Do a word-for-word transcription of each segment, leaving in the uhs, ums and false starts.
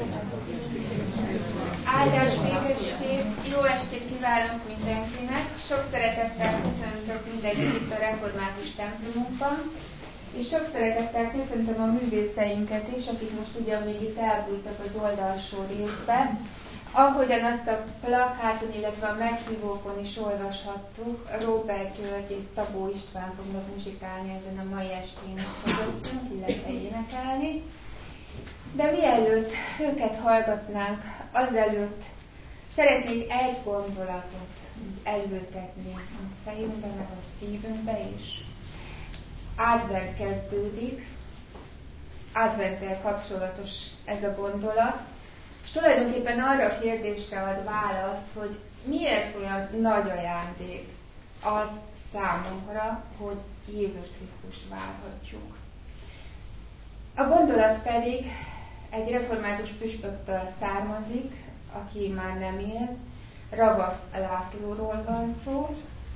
Áldás békesség, jó estét kívánok mindenkinek! Sok szeretettel köszöntök mindenkit itt a református templomunkban, és sok szeretettel köszöntöm a művészeinket is, akik most ugyan még itt elbújtak az oldalsó részben. Ahogyan azt a plakáton, illetve a meghívókon is olvashattuk, Róbert György és Szabó István fognak muzsikálni ezen a mai estén közöttünk, illetve énekelni. De mielőtt őket hallgatnánk, azelőtt szeretnék egy gondolatot elültetni a fejünkbe, meg a szívünkbe is. Advent kezdődik, Adventtel kapcsolatos ez a gondolat, és tulajdonképpen arra a kérdésre ad választ, hogy miért olyan nagy ajándék az számunkra, hogy Jézus Krisztust várhatjuk. A gondolat pedig egy református püspöktől származik, aki már nem él, Ravasz Lászlóról van szó.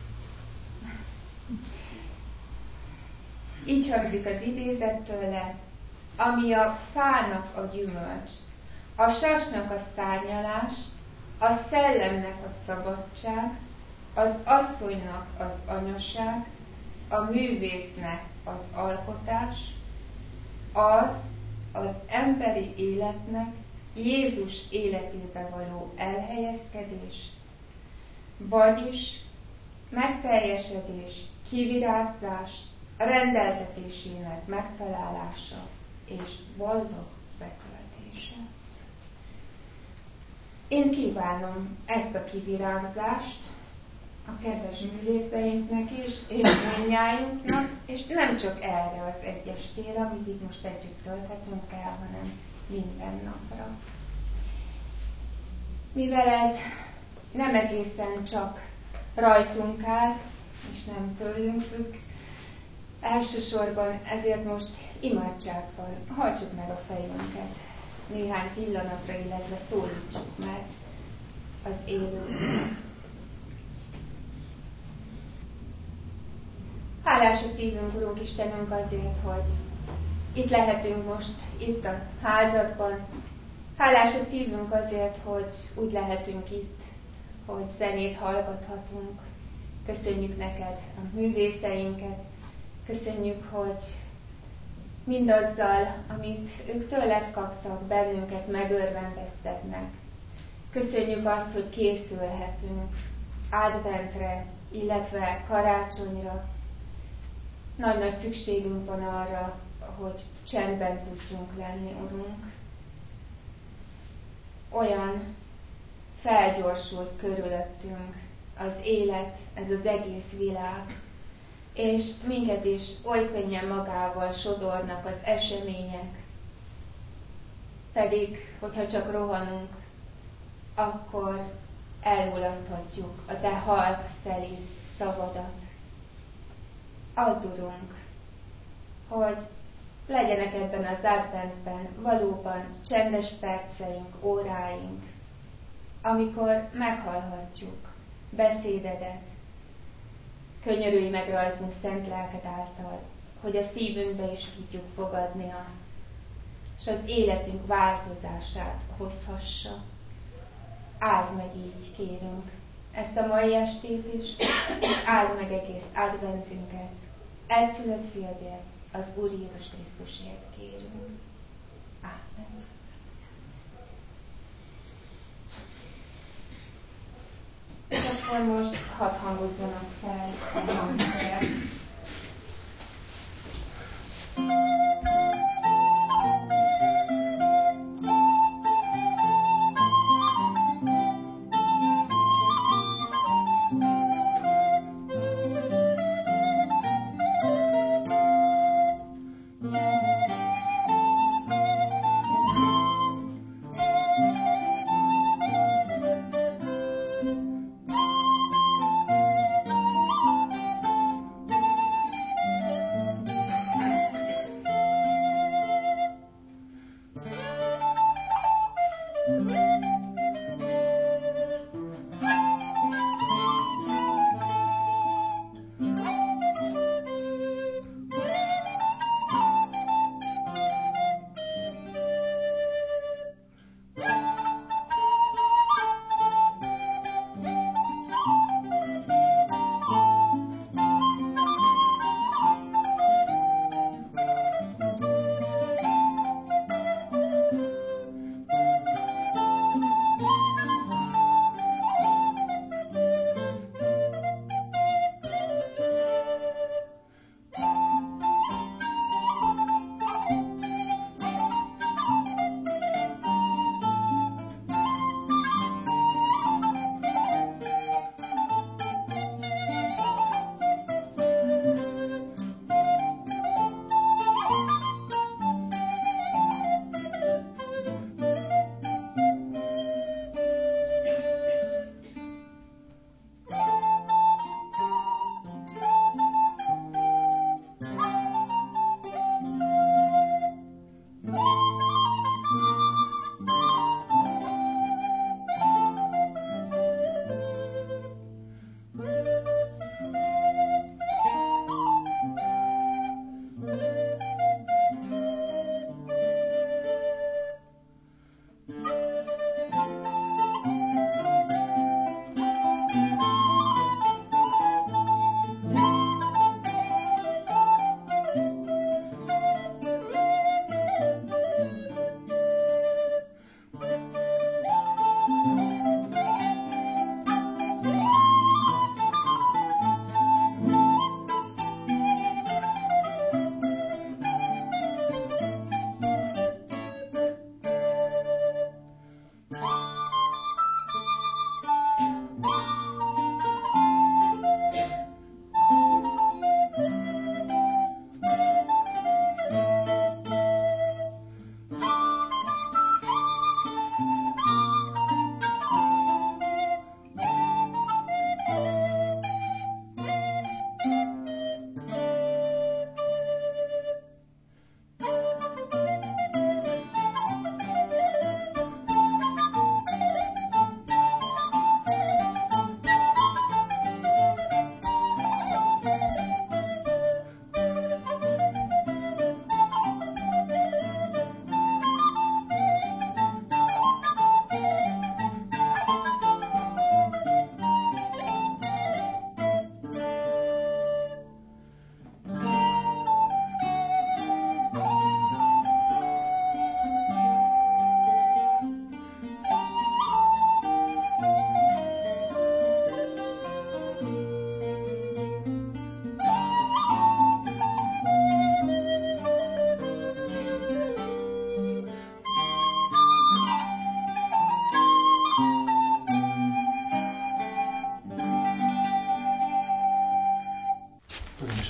Így hangzik az idézet tőle: ami a fának a gyümölcs, a sasnak a szárnyalás, a szellemnek a szabadság, az asszonynak az anyaság, a művésznek az alkotás, az az emberi életnek Jézus életébe való elhelyezkedés, vagyis megteljesedés, kivirágzás, rendeltetésének megtalálása és boldog betöltése. Én kívánom ezt a kivirágzást a kedves művészeinknek is, és mindnyájunknak, és nem csak erre az egy estére, amit itt most együtt tölthetünk el, hanem minden napra. Mivel ez nem egészen csak rajtunk áll, és nem tőlünk függ, elsősorban ezért most imádsággal hajtsuk meg a fejünket néhány pillanatra, illetve szólítsuk meg az élőt. Hálás a szívünk, Urunk Istenünk, azért, hogy itt lehetünk most, itt a házadban. Hálás a szívünk azért, hogy úgy lehetünk itt, hogy zenét hallgathatunk. Köszönjük neked a művészeinket, köszönjük, hogy mindazzal, amit ők tőled kaptak, bennünket megörvendeztetnek. Köszönjük azt, hogy készülhetünk adventre, illetve karácsonyra. Nagy-nagy szükségünk van arra, hogy csendben tudjunk lenni, Urunk. Olyan felgyorsult körülöttünk az élet, ez az egész világ, és minket is oly könnyen magával sodornak az események, pedig, hogyha csak rohanunk, akkor elmulaszthatjuk a te halk szelíd szavadat. Add, Urunk, hogy legyenek ebben az adventben valóban csendes perceink, óráink, amikor meghallhatjuk beszédedet. Könyörülj meg rajtunk szent lelked által, hogy a szívünkbe is tudjuk fogadni azt, és az életünk változását hozhassa. Áld meg így, kérünk, ezt a mai estét is, és áld meg egész adventünket. Egyszülött fiadért, az Úr Jézus Krisztusért kérünk. Ámen. És akkor most hadd hangozzanak fel a hangszerek.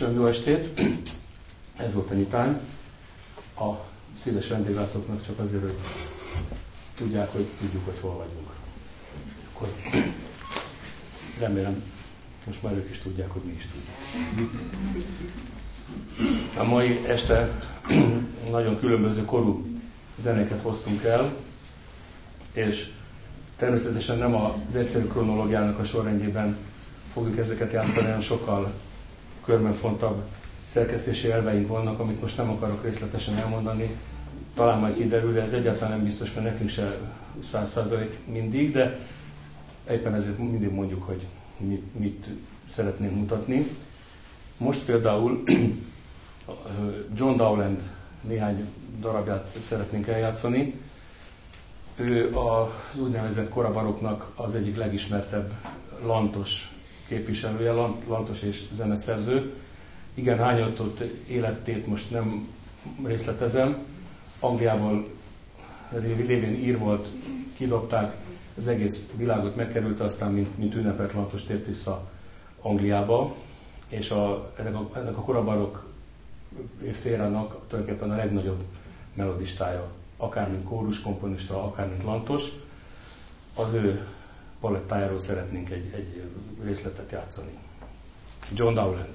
Köszönöm, jó estét! Ez volt a nyitány. A szíves vendéglátóknak csak azért, hogy tudják, hogy tudjuk, hogy hol vagyunk. Akkor remélem, most már ők is tudják, hogy mi is tudjuk. A mai este nagyon különböző korú zenéket hoztunk el, és természetesen nem az egyszerű kronológiának a sorrendjében fogjuk ezeket játszani, hanem sokkal körbenfontabb szerkesztési elveink vannak, amit most nem akarok részletesen elmondani. Talán majd kiderül, de ez egyáltalán nem biztos, mert nekünk se száz százalék mindig, de éppen ezért mindig mondjuk, hogy mit, mit szeretnénk mutatni. Most például John Dowland néhány darabját szeretnénk eljátszani. Ő az úgynevezett korabaroknak az egyik legismertebb lantos képviselője, lantos és zeneszerző. Igen, hányatott életét most nem részletezem. Angliából lévén ír volt, kidobták, az egész világot megkerülte, aztán mint, mint ünnepelt lantos tért vissza Angliába, és a, ennek, a, ennek a korabarok férának tulajdonképpen a legnagyobb melodistája, akár mint kóruskomponista, akár mint lantos. Az ő palettájáról szeretnénk egy, egy részletet játszani. John Dowland.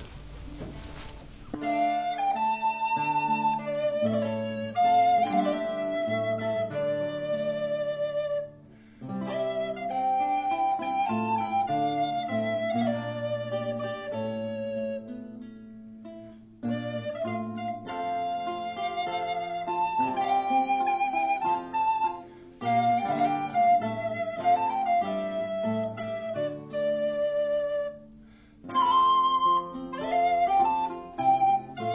Thank you.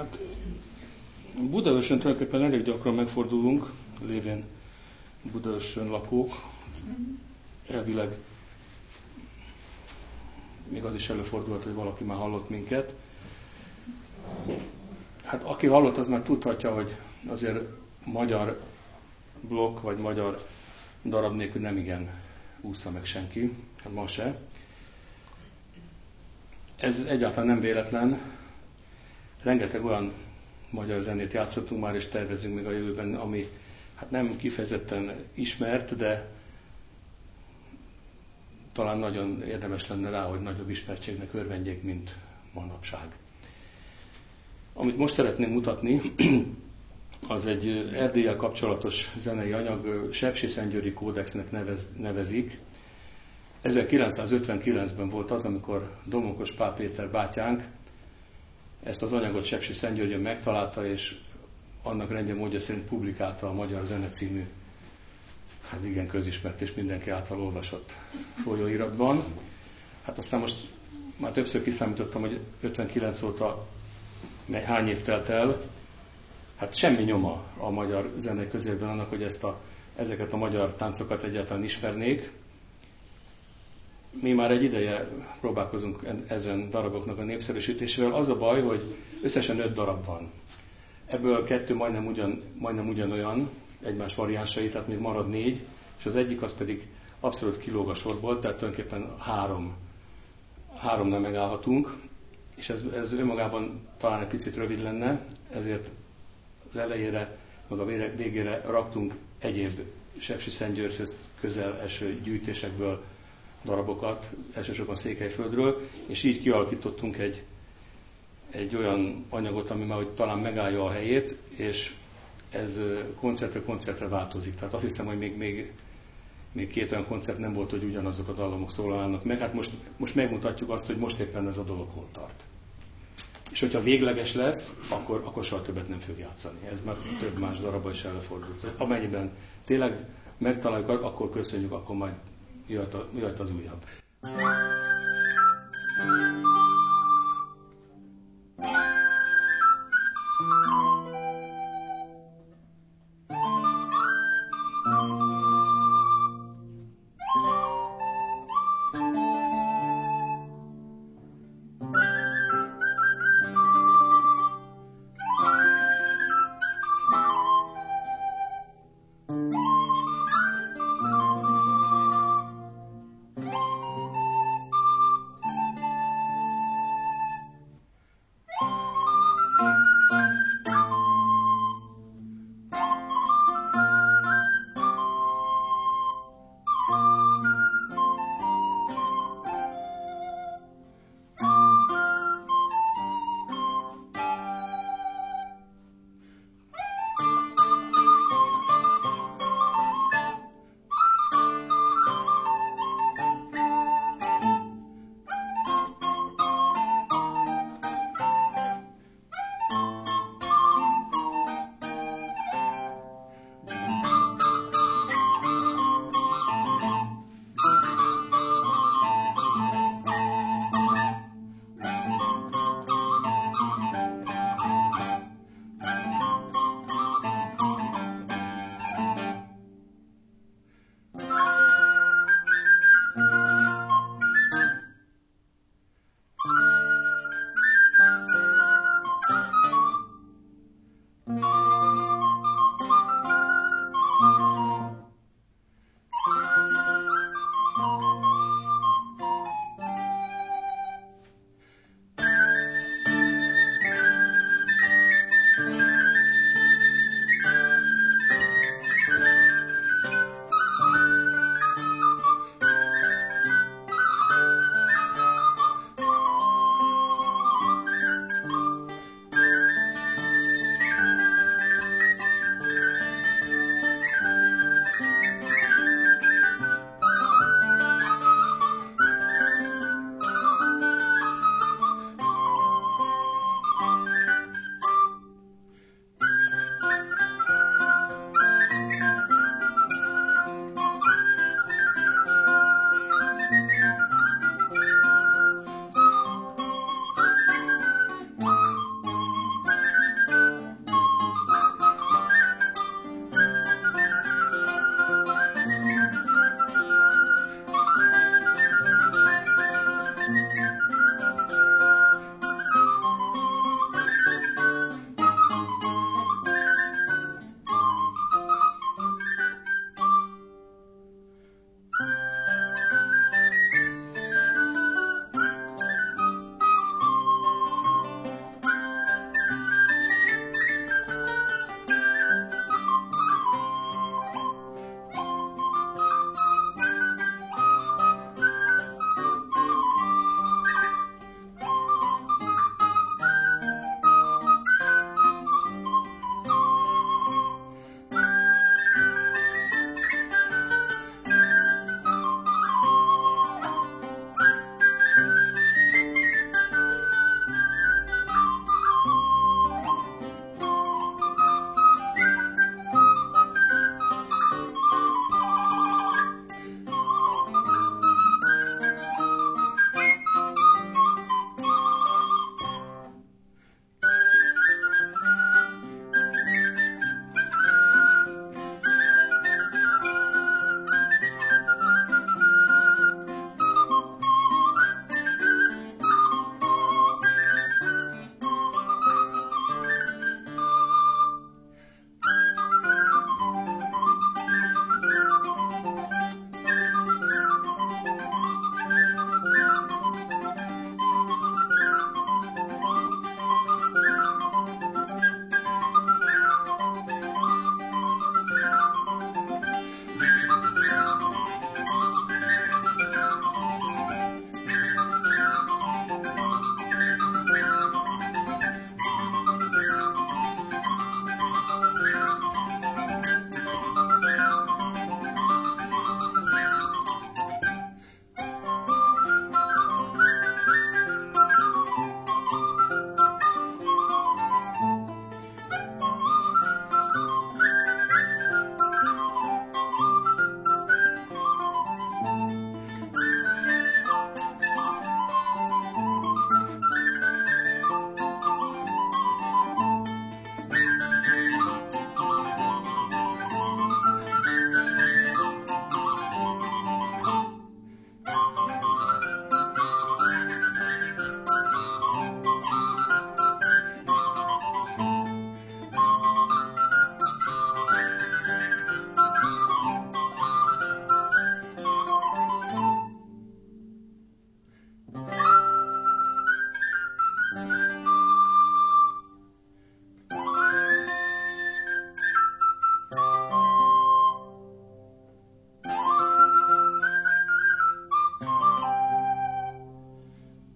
Hát Budaörsön tulajdonképpen elég gyakran megfordulunk, lévén Budaörsön lakók. Elvileg még az is előfordulhat, hogy valaki már hallott minket. Hát aki hallott, az már tudhatja, hogy azért magyar blokk vagy magyar darab nélkül nem igen ússza meg senki, hát ma se. Ez egyáltalán nem véletlen. Rengeteg olyan magyar zenét játszottunk már, és tervezünk még a jövőben, ami hát nem kifejezetten ismert, de talán nagyon érdemes lenne rá, hogy nagyobb ismertségnek örvendjék, mint manapság. Amit most szeretném mutatni, az egy Erdéllyel kapcsolatos zenei anyag, Sepsiszentgyőri kódexnek nevez, nevezik. ezerkilencszázötvenkilencben volt az, amikor Domokos Pál Péter bátyánk ezt az anyagot Sepsiszentgyörgyön megtalálta, és annak rendje módja szerint publikálta a Magyar Zene című, hát igen közismert és mindenki által olvasott folyóiratban. Hát aztán most már többször kiszámítottam, hogy ötvenkilenc óta hány év telt el, hát semmi nyoma a magyar zene közében annak, hogy ezt a, ezeket a magyar táncokat egyáltalán ismernék. Mi már egy ideje próbálkozunk ezen daraboknak a népszerűsítésével. Az a baj, hogy összesen öt darab van. Ebből kettő majdnem, ugyan, majdnem ugyanolyan, egymás variánsai, tehát még marad négy, és az egyik az pedig abszolút kilóg a sorból, tehát tulajdonképpen három, háromnál megállhatunk, és ez, ez önmagában talán egy picit rövid lenne, ezért az elejére, meg a végére raktunk egyéb Sepsiszentgyörgyhöz közel eső gyűjtésekből darabokat, elsősorban Székelyföldről, és így kialakítottunk egy, egy olyan anyagot, ami már hogy talán megállja a helyét, és ez koncertre koncertre változik. Tehát azt hiszem, hogy még, még, még két olyan koncert nem volt, hogy ugyanazok a dallamok szólalnának meg. Hát most, most megmutatjuk azt, hogy most éppen ez a dolog hol tart. És hogyha végleges lesz, akkor, akkor soha többet nem fog játszani. Ez már több más darabban is előfordult. Amennyiben tényleg megtaláljuk, akkor köszönjük, akkor majd jöhet, a, jöhet az újabb.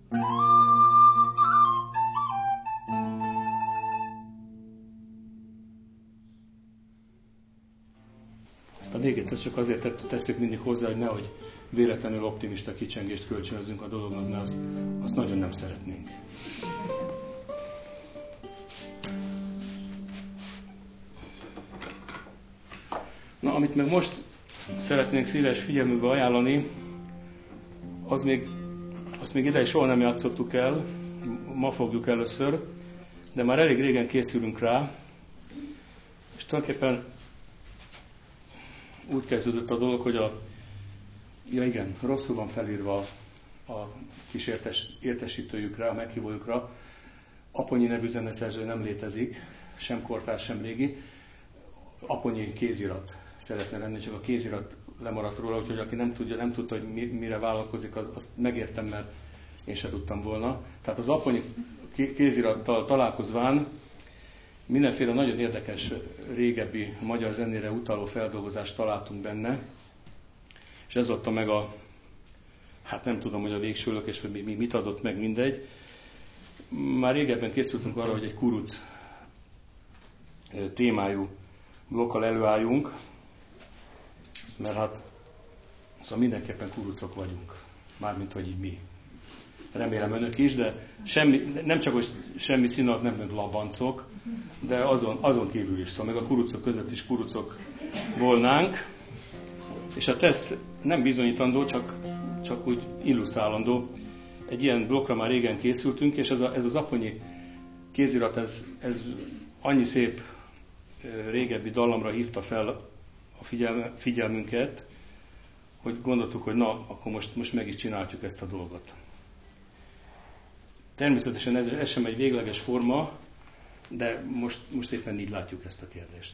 Ezt a végét ezt csak azért tesszük mindig hozzá, hogy nehogy véletlenül optimista kicsengést kölcsönözzünk a dolognak, mert azt, azt nagyon nem szeretnénk. Na, amit meg most szeretnénk szíves figyelmükbe ajánlani, az még, azt még ideig soha nem játszottuk el, ma fogjuk először, de már elég régen készülünk rá, és tulajdonképpen úgy kezdődött a dolog, hogy a, ja igen, rosszul van felírva a, a kis értes, értesítőjükre, a meghívójukra. Aponyi nevű zeneszerző nem létezik, sem kortárs, sem régi. Aponyi kézirat szeretne lenni, csak a kézirat lemaradt róla, úgyhogy aki nem tudja, nem tudta, hogy mi, mire vállalkozik, az, azt megértem, mert én sem tudtam volna. Tehát az Aponyi kézirattal találkozván mindenféle nagyon érdekes, régebbi magyar zenére utaló feldolgozást találtunk benne, és ez adta meg a, hát nem tudom, hogy a végső lökés, vagy mi, mit adott meg, mindegy. Már régebben készültünk arra, hogy egy kuruc témájú blokkal előálljunk, mert hát szóval mindenképpen kurucok vagyunk, mármint, hogy így mi. Remélem önök is, de semmi, nem csak, hogy semmi szín alatt nem meg labancok, de azon, azon kívül is, szóval meg a kurucok között is kurucok volnánk. És a teszt nem bizonyítandó, csak, csak úgy illusztrálandó. Egy ilyen blokkra már régen készültünk, és ez, a, ez az Aponyi kézirat, ez, ez annyi szép régebbi dallamra hívta fel a figyelme, figyelmünket, hogy gondoltuk, hogy na, akkor most, most meg is csináljuk ezt a dolgot. Természetesen ez, ez sem egy végleges forma, de most, most éppen így látjuk ezt a kérdést.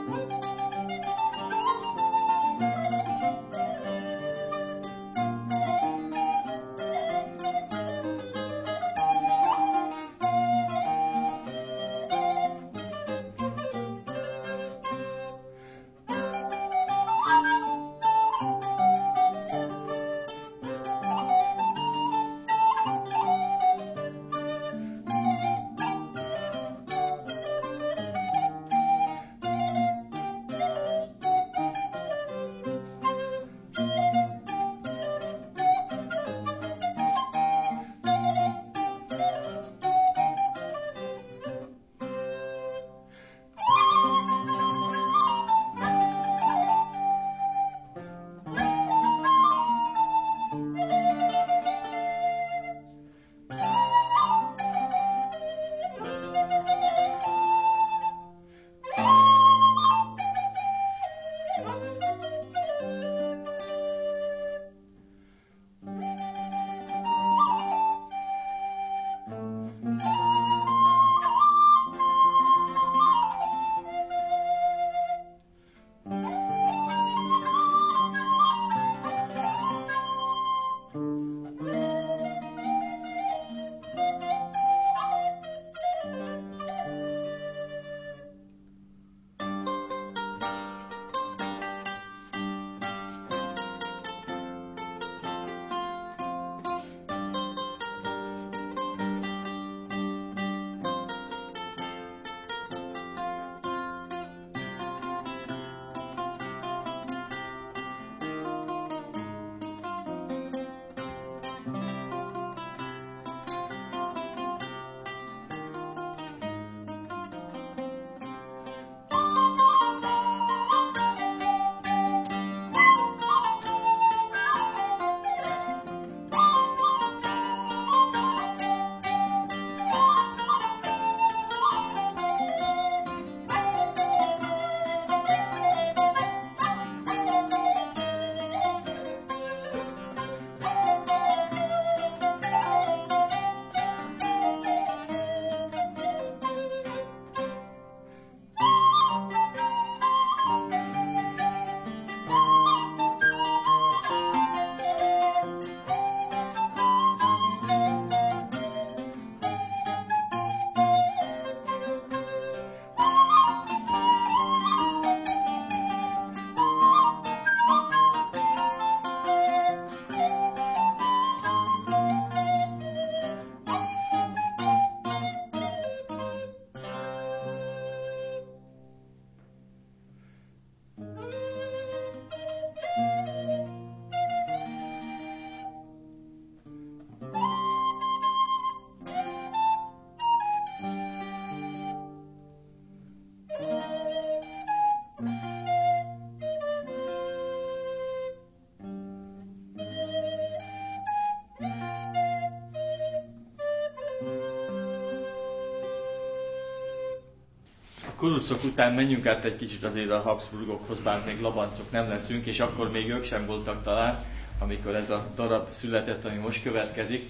kurucok után menjünk át egy kicsit azért a Habsburgokhoz, bár még labancok nem leszünk, és akkor még ők sem voltak talán, amikor ez a darab született, ami most következik.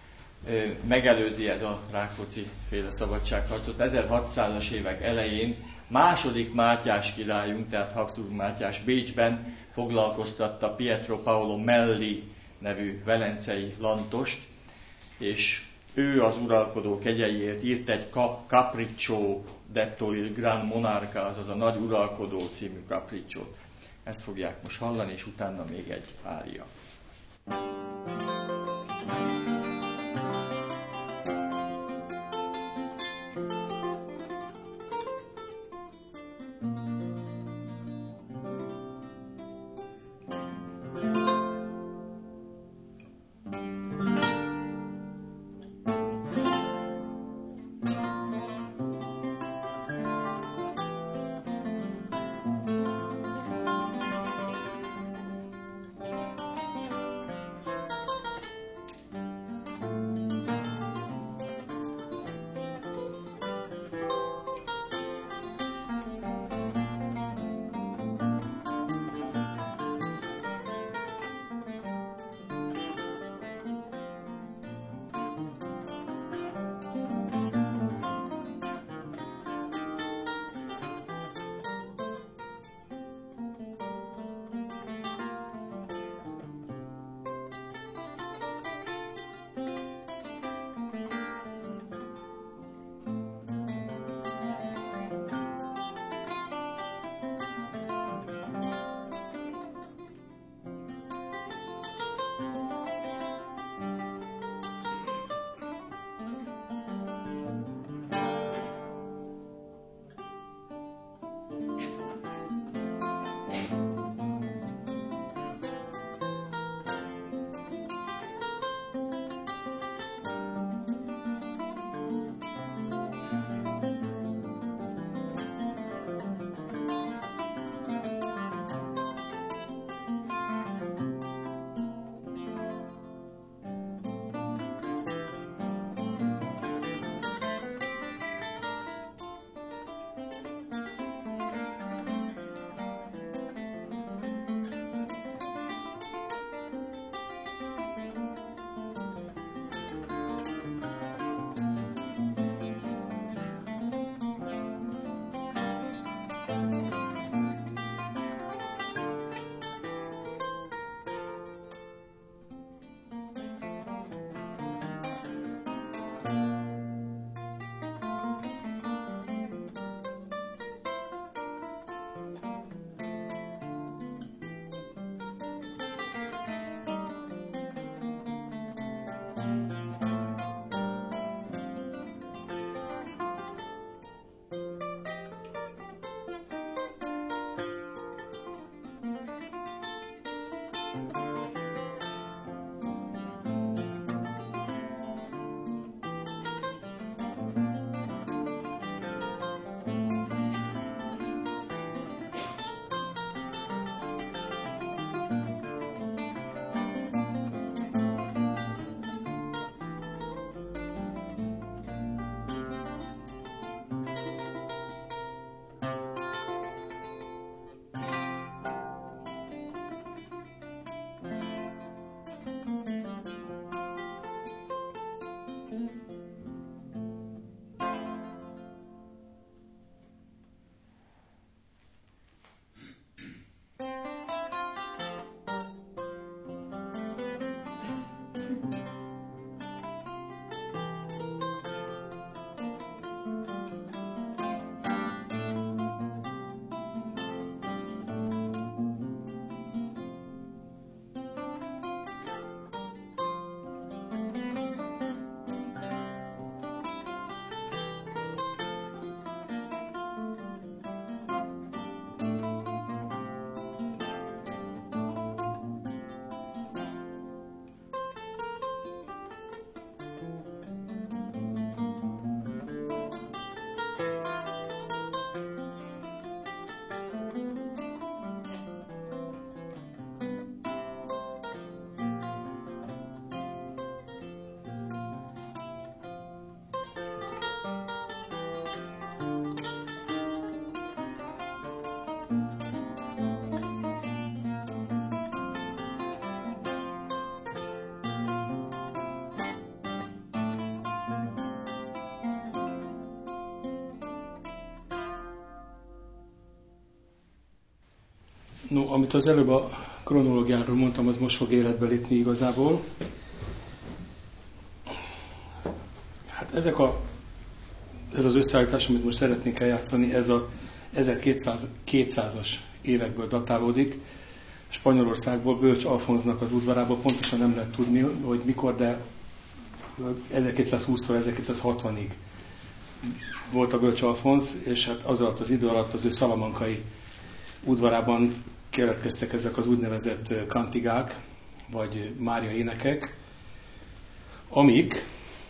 Megelőzi ez a Rákóczi féle szabadságharcot. ezerhatszázas évek elején második Mátyás királyunk, tehát Habsburg Mátyás Bécsben foglalkoztatta Pietro Paolo Melli nevű velencei lantost, és ő az uralkodó kegyeiért írt egy Capriccio detto il Gran Monarca, azaz a Nagy Uralkodó című capricciót. Ezt fogják most hallani, és utána még egy ária. No, amit az előbb a kronológiáról mondtam, az most fog életbe lépni igazából. Hát ezek a, ez az összeállítás, amit most szeretnék eljátszani, ez a ezerkétszázas évekből datálódik. Spanyolországból, Bölcs Alfonznak az udvarából, pontosan nem lehet tudni, hogy mikor, de ezerkétszázhúsztól ezerkétszázhatvanig volt a Bölcs Alfonz, és hát az alatt az idő alatt az ő szalamankai udvarában keletkeztek ezek az úgynevezett kantigák, vagy Mária énekek, amik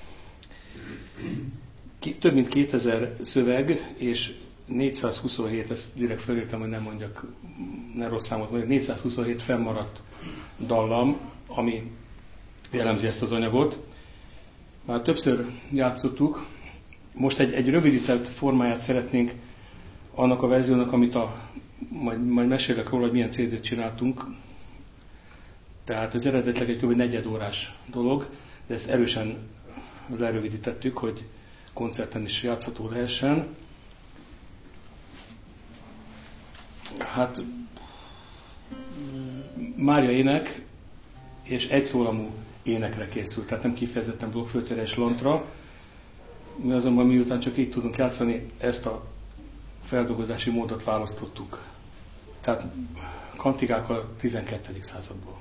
több mint kétezer szöveg, és négyszázhuszonhét, ezt direkt felírtam, hogy nem mondjak, ne rossz számot mondjak, négyszázhuszonhét fennmaradt dallam, ami jellemzi ezt az anyagot. Már többször játszottuk, most egy, egy rövidített formáját szeretnénk annak a verziónak, amit a, majd, majd mesélek róla, hogy milyen cé dét csináltunk. Tehát ez eredetileg egy kb. negyed órás dolog, de ezt erősen lerövidítettük, hogy koncerten is játszható lehessen. Hát Mária ének és egyszólamú énekre készült, tehát nem kifejezetten blokkflöjtére és lantra. Mi azonban miután csak így tudunk játszani, ezt a feldolgozási módot választottuk. Tehát kantigák a tizenkettedik századból.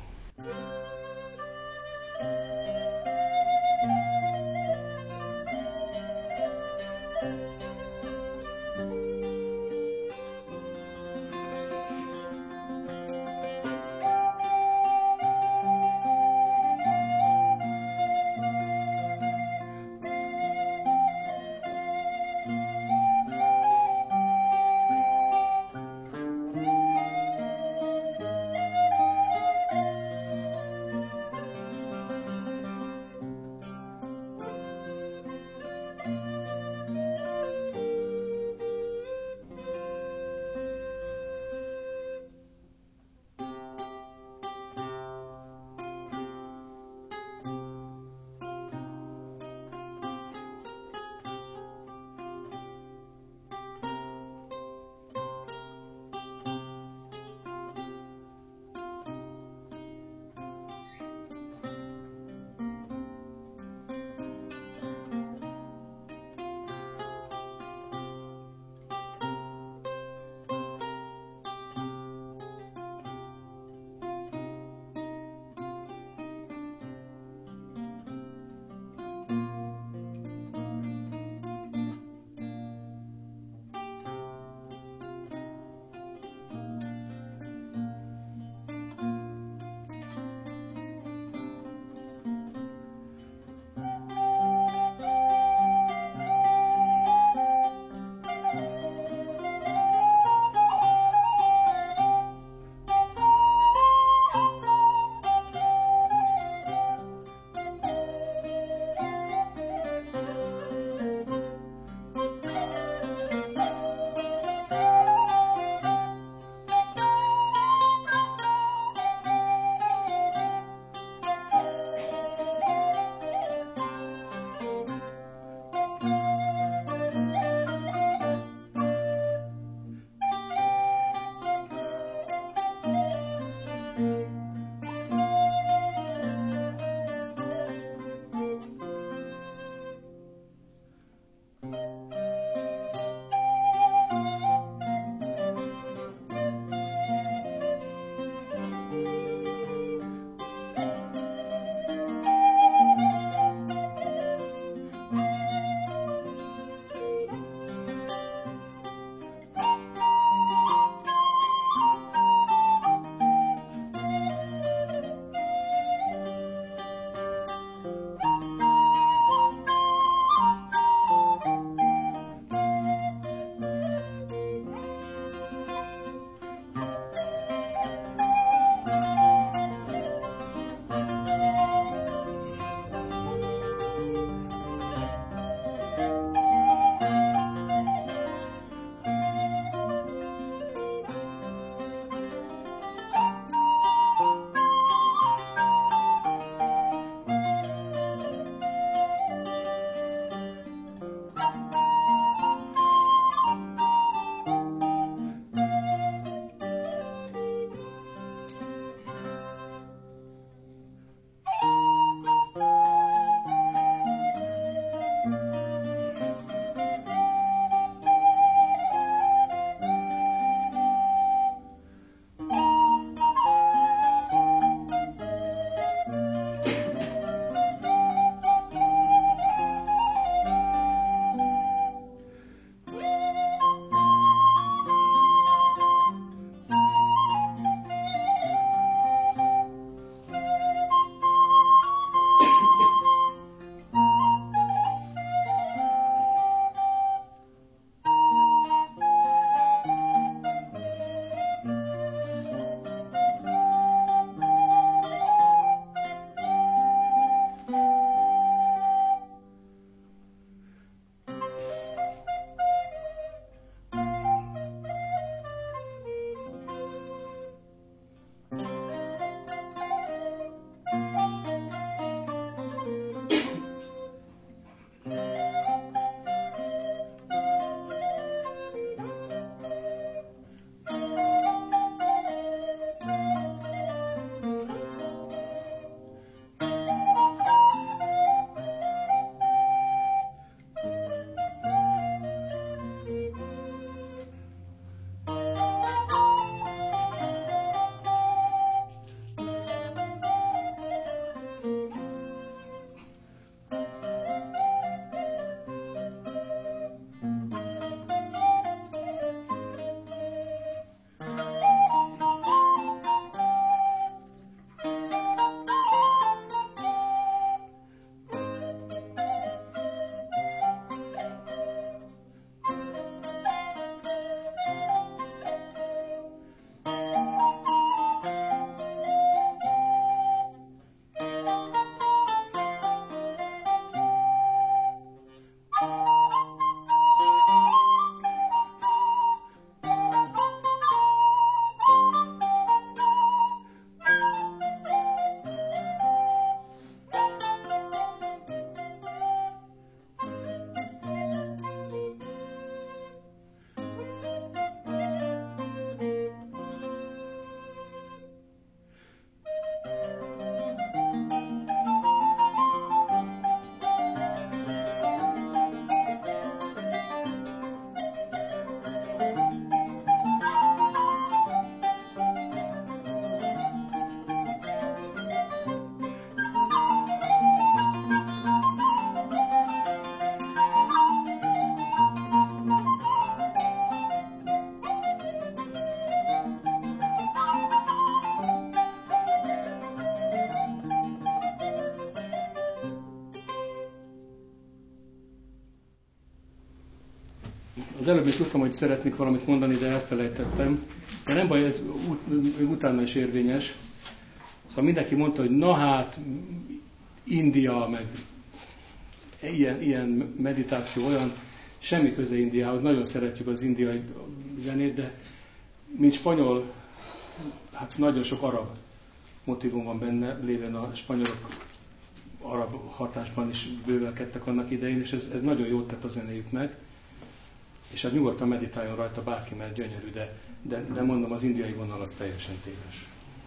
Az előbb is tudtam, hogy szeretnék valamit mondani, de elfelejtettem. De nem baj, ez ut- utána is érvényes. Szóval mindenki mondta, hogy na hát, India, meg ilyen, ilyen meditáció, olyan, semmi köze Indiához. Nagyon szeretjük az indiai zenét, de mint spanyol, hát nagyon sok arab motívum van benne, lévén a spanyolok arab hatásban is bővelkedtek annak idején, és ez, ez nagyon jót tett a zenéjüknek. És hát nyugodtan meditáljon rajta bárki, mert gyönyörű, de, de, de mondom, az indiai vonal az teljesen téves.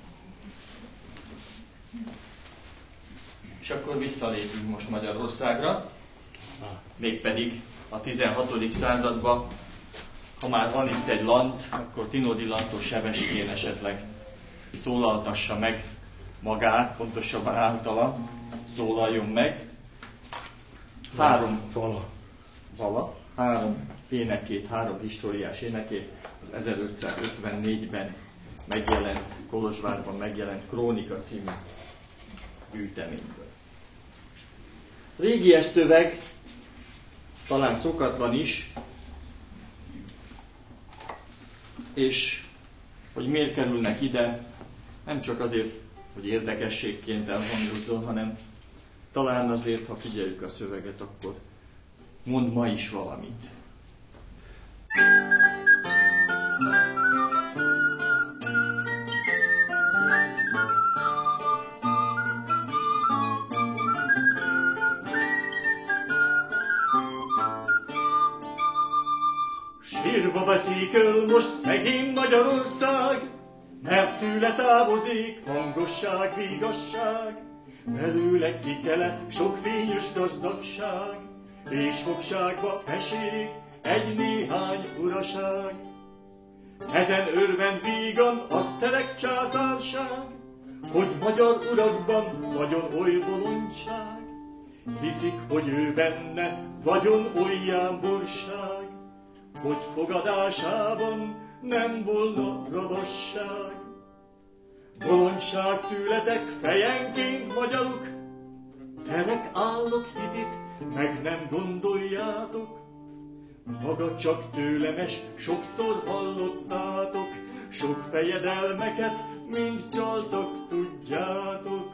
És akkor visszalépünk most Magyarországra, mégpedig a tizenhatodik században, ha már van itt egy lant, akkor Tinódi Lantos Sebestyén esetleg szólaltassa meg magát, pontosabban általa szólaljon meg. Három, Vala. vala, három énekét, három historiás énekét az ezerötszázötvennégyben megjelent, Kolozsvárban megjelent Krónika című gyűjteményből. Régies szöveg, talán szokatlan is, és hogy miért kerülnek ide, nem csak azért, hogy érdekességként elhangozzon, hanem talán azért, ha figyeljük a szöveget, akkor mond ma is valamit. Sírba veszik el most szegény Magyarország, mert tőle távozik hangosság, vigasság, belőle kikele sok fényes gazdagság, és fogságba esik egy néhány uraság. Ezen örvend vígan az terek császárság, hogy magyar urakban vagyon oly bolondság, hiszik, hogy ő benne vagyon oly jámborság, hogy fogadásában nem volna ravasság. Bolondság tőletek fejenként magyarok, telek állok hitit, meg nem gondoljátok. Maga csak tőlemes sokszor hallottátok, sok fejedelmeket mind csaltak, tudjátok.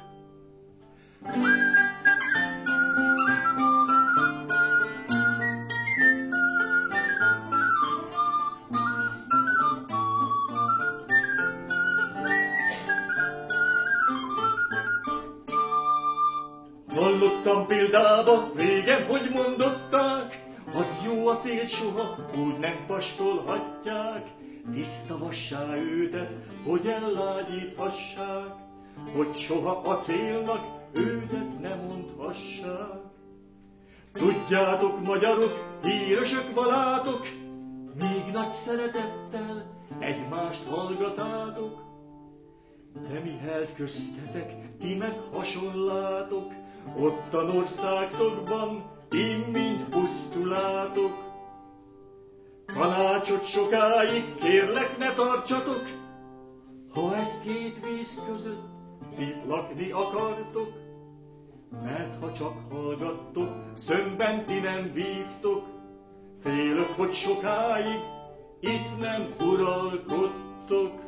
Hallottam példába régen, hogy mondották, az jó a cél soha, úgy nem pastolhatják, tiszta vassá őtet, hogy ellágyíthassák, hogy soha a célnak őtet ne mondhassák. Tudjátok, magyarok, híresök valátok, még nagy szeretettel egymást hallgatátok, de mihelyt köztetek, ti meg hasonlátok, ottan országtokban, ti mind pusztulátok. Tanácsot sokáig kérlek ne tartsatok, ha ez két víz között ti lakni akartok, mert ha csak hallgattok, szömbben ti nem vívtok, félök, hogy sokáig itt nem uralkodtok.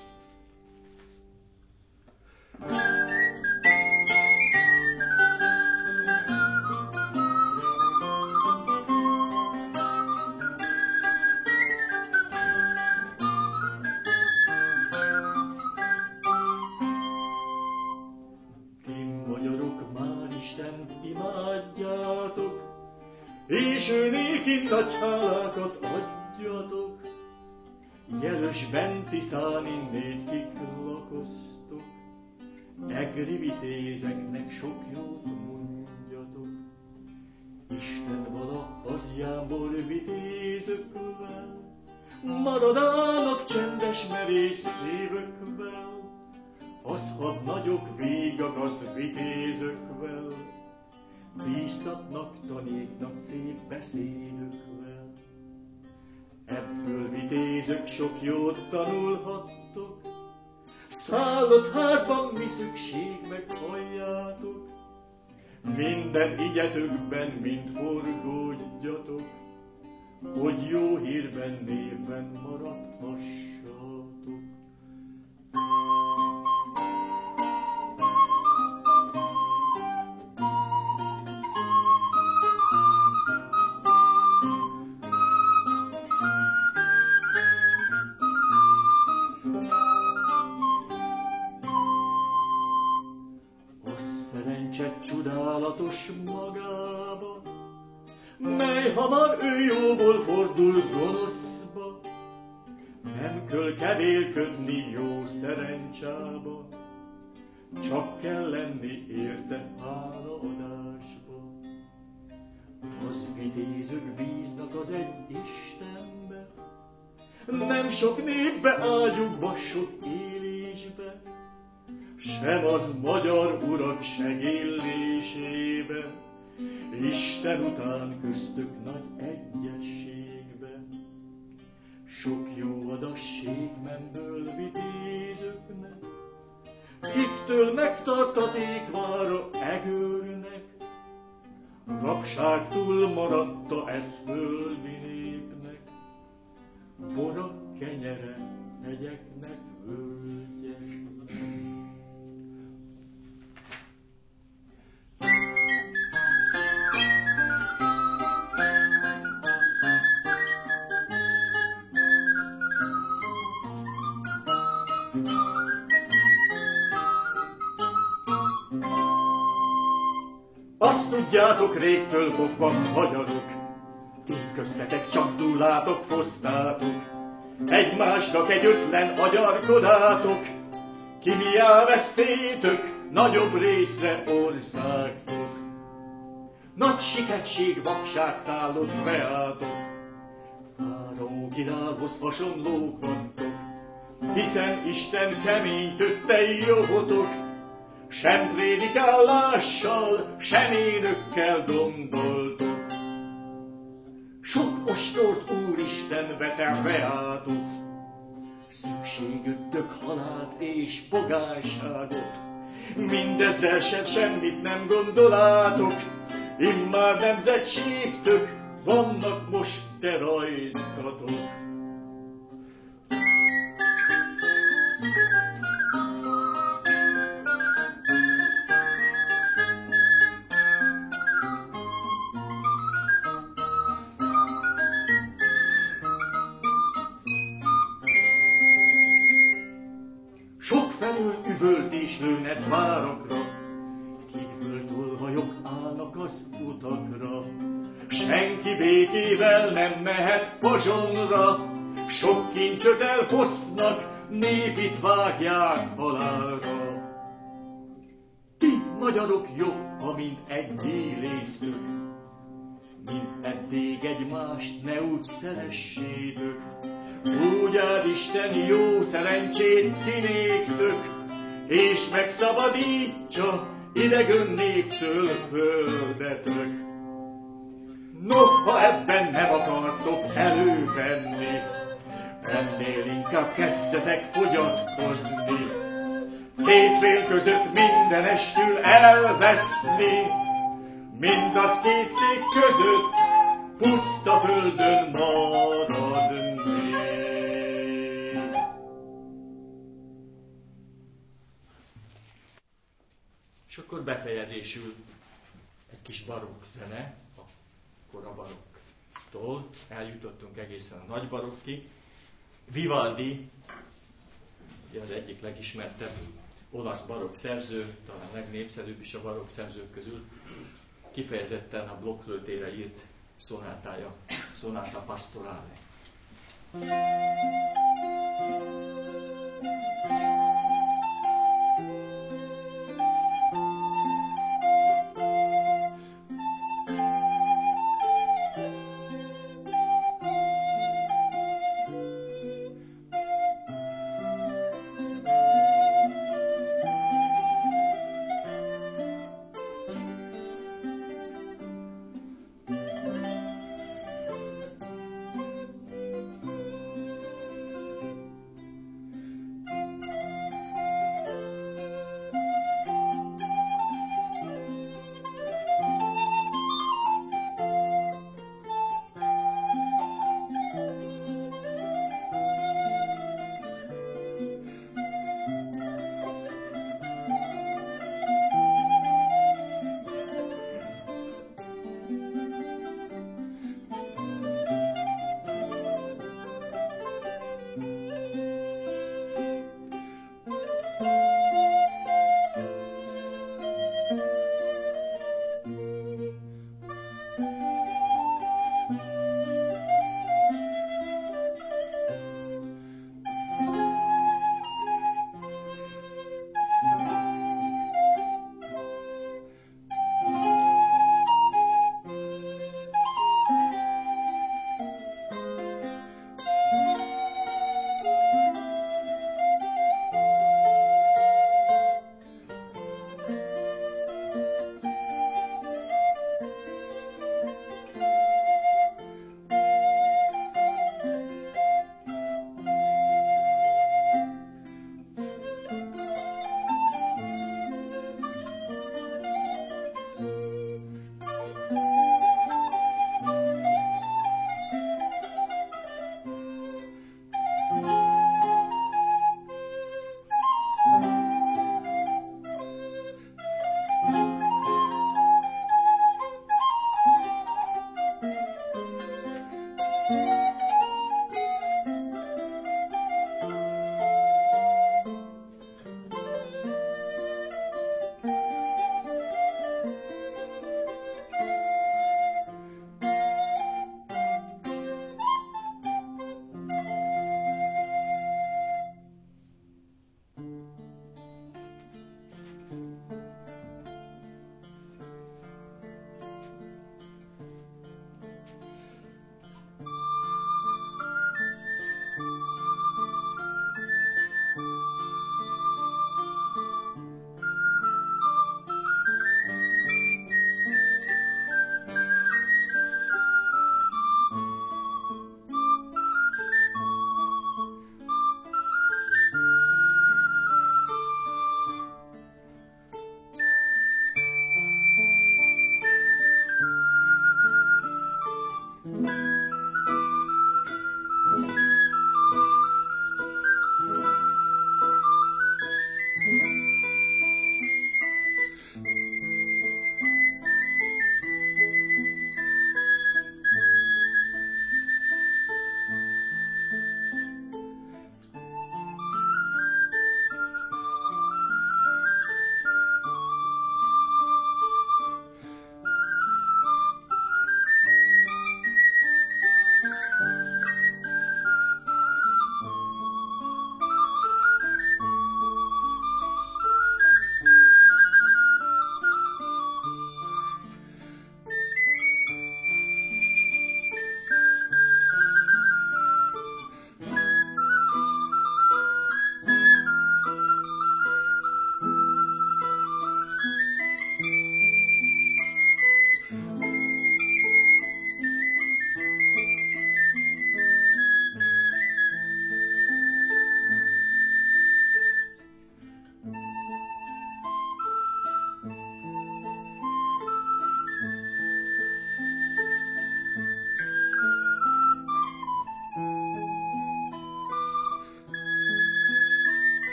És ő néki nagy hálákat adjatok, jelös benti szán innét kik lakoztok, egri vitézeknek sok jót mondjatok. Isten vala az jámbor vitézökvel, maradának csendes merész szívökvel, az had nagyok végak az vitézökvel, bíztatnak, tanéknak szép beszédökvel. Ebből vitézök sok jót tanulhattok, szállott házban mi szükség, meghalljátok. Minden igyetökben mind forgódjatok, hogy jó hírben névben maradhassatok. Csodálatos magába, mely hamar ő jóból fordul gonoszba, nem kell kevélködni jó szerencsába, csak kell lenni érte hálaadásba. Az vitézők bíznak az egy Istenbe, nem sok népbe ágyukba, sok élésbe, sem az magyar urak segélésébe, Isten után köztük nagy egyességbe. Sok jó adasség memből vitézőknek, kiktől megtartaték vára egőrnek, rabságtól maradta ez földi népnek, bora kenyere hegyeknek völgyes. Azt tudjátok, régtől fogva magyarok, ti köztetek csak dullátok, fosztátok, egymásnak egy ötlen agyarkodátok, ki mi elvesztétök, nagyobb részre országtok. Nagy siketség, vakság szállott beálltok, Fáraó királyhoz hasonlók vagytok, hiszen Isten kemény töttei jogotok, sem prédikálással, sem énökkel gondoltok. Sok ostort Úristen vetem beálltok, szükségöttök halált és pogányságot, mindezzel sem semmit nem gondolátok, immár nemzetségtök, vannak most te rajtatok. Üvöltés lőn ez várakra, kikből tolvajok állnak az utakra. Senki békével nem mehet Pozsonyra, sok kincsöt elfosznak, népit vágják halálra. Ti magyarok jobb, amint egyéléztök, mint eddig egymást ne úgy szeressétök. Úgy áld Isten jó szerencsét kinéktök, és megszabadítja idegen néptől földetök. No, ha ebben nem akartok elővenni, ennél inkább kezdtetek fogyatkozni, két fél között mindenestül elveszni, mint az két szék között puszta földön maradni. És akkor befejezésül egy kis barokk zene, a kora barokktól eljutottunk egészen a nagy barokkig. Vivaldi, ugye az egyik legismertebb olasz barokk szerző, talán legnépszerűbb is a barokk szerzők közül, kifejezetten a blokkflötére írt szonátája, Sonata Pastorale.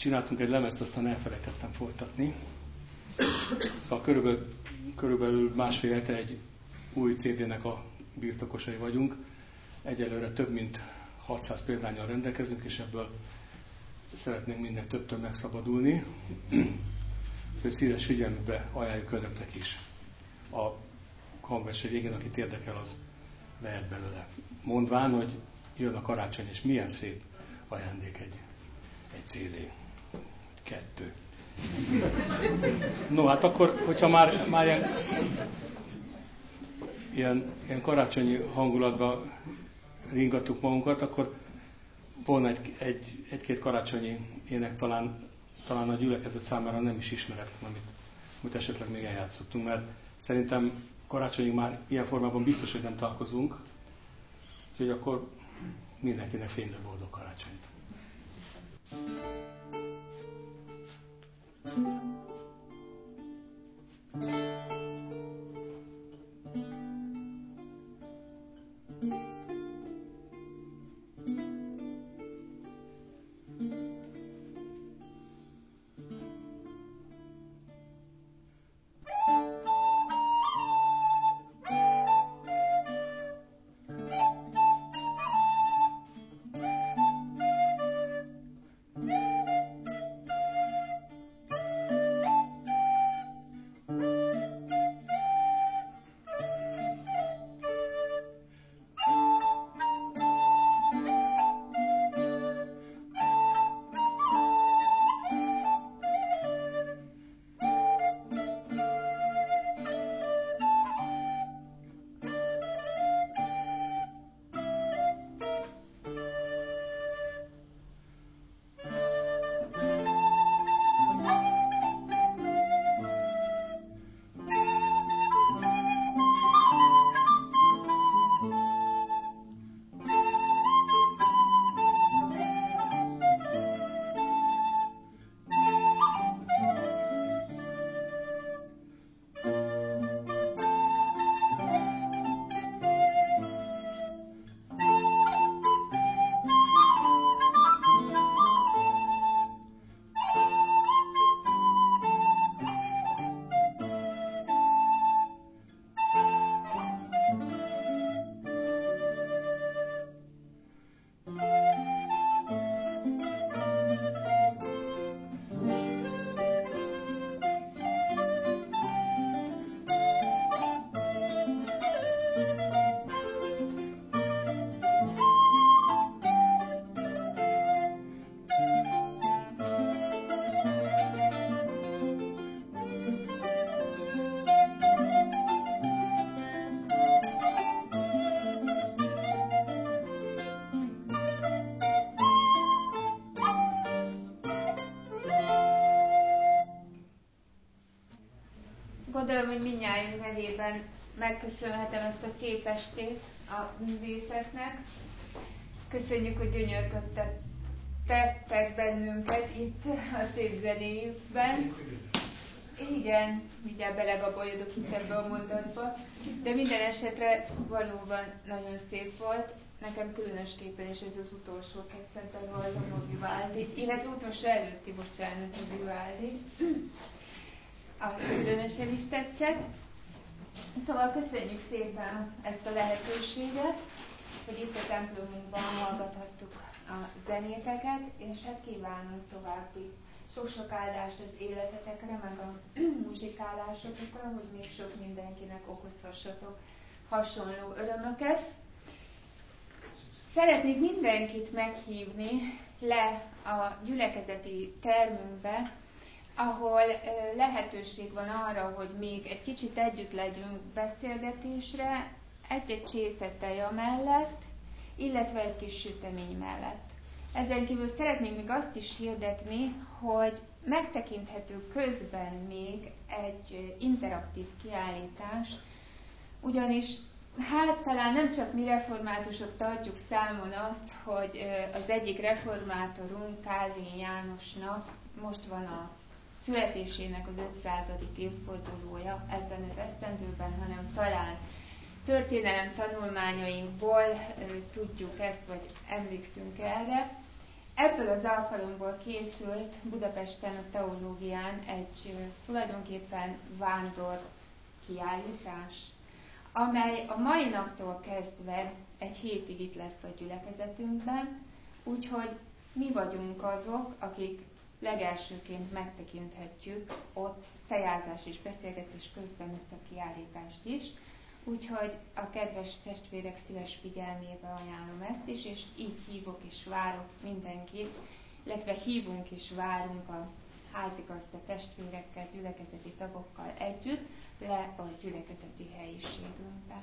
csináltunk egy lemezt, aztán elfelejtettem folytatni. Szóval körülbelül, körülbelül másfél hete egy új cé dé-nek a birtokosai vagyunk. Egyelőre több mint hatszáz példánnyal rendelkezünk, és ebből szeretnénk minél többtől megszabadulni. Úgyhogy szíves figyelmükbe ajánljuk önöknek is. A hangverseny végén, akit érdekel, az vehet belőle. Mondván, hogy jön a karácsony, és milyen szép ajándék egy, egy cé dé. Kettő. No, hát akkor, hogyha már, már ilyen, ilyen, ilyen karácsonyi hangulatban ringattuk magunkat, akkor volna egy, egy, egy-két karácsonyi ének talán, talán a gyülekezet számára nem is ismeretlen, amit, amit esetleg még eljátszottunk, mert szerintem karácsonyig már ilyen formában biztos, hogy nem találkozunk, úgyhogy akkor mindenkinek fénylő boldog karácsonyt. Gondolom, hogy mindnyájunk nevében megköszönhetem ezt a szép estét a művészetnek. Köszönjük, hogy gyönyörködtettek bennünket itt a szép zenéjükben. Igen, mindjárt belegabajodok itt ebbe a mondatba. De minden esetre valóban nagyon szép volt. Nekem különösképpen is ez az utolsó kedvencem volt a Vivaldi, illetve utolsó előtti, bocsánat, a Vivaldi. Az különösen is tetszett. Szóval köszönjük szépen ezt a lehetőséget, hogy itt a templomunkban hallgathattuk a zenéteket, és hát kívánunk további sok-sok áldást az életetekre, meg a muzsikálásokra, hogy még sok mindenkinek okozhassatok hasonló örömöket. Szeretnék mindenkit meghívni le a gyülekezeti termünkbe, ahol lehetőség van arra, hogy még egy kicsit együtt legyünk beszélgetésre, egy-egy csésze teja mellett, illetve egy kis sütemény mellett. Ezen kívül szeretnénk még azt is hirdetni, hogy megtekinthető közben még egy interaktív kiállítás, ugyanis hát talán nem csak mi reformátusok tartjuk számon azt, hogy az egyik reformátorunk, Kálvin Jánosnak most van a születésének az ötszázadik évfordulója ebben az esztendőben, hanem talán történelem tanulmányainkból tudjuk ezt, vagy emlékszünk erre. Ebből az alkalomból készült Budapesten a teológián egy tulajdonképpen vándor kiállítás, amely a mai naptól kezdve egy hétig itt lesz a gyülekezetünkben, úgyhogy mi vagyunk azok, akik legelsőként megtekinthetjük ott tejázás és beszélgetés közben ezt a kiállítást is. Úgyhogy a kedves testvérek szíves figyelmébe ajánlom ezt is, és így hívok és várok mindenkit, illetve hívunk és várunk a házigazda testvérekkel, gyülekezeti tagokkal együtt le a gyülekezeti helyiségünkben.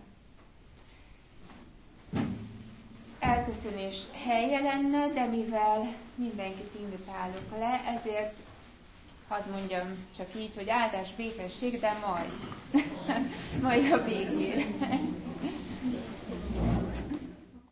Elköszönés helye lenne, de mivel mindenkit invitálok le, ezért hadd mondjam csak így, hogy áldás, békesség, de majd, majd a végén.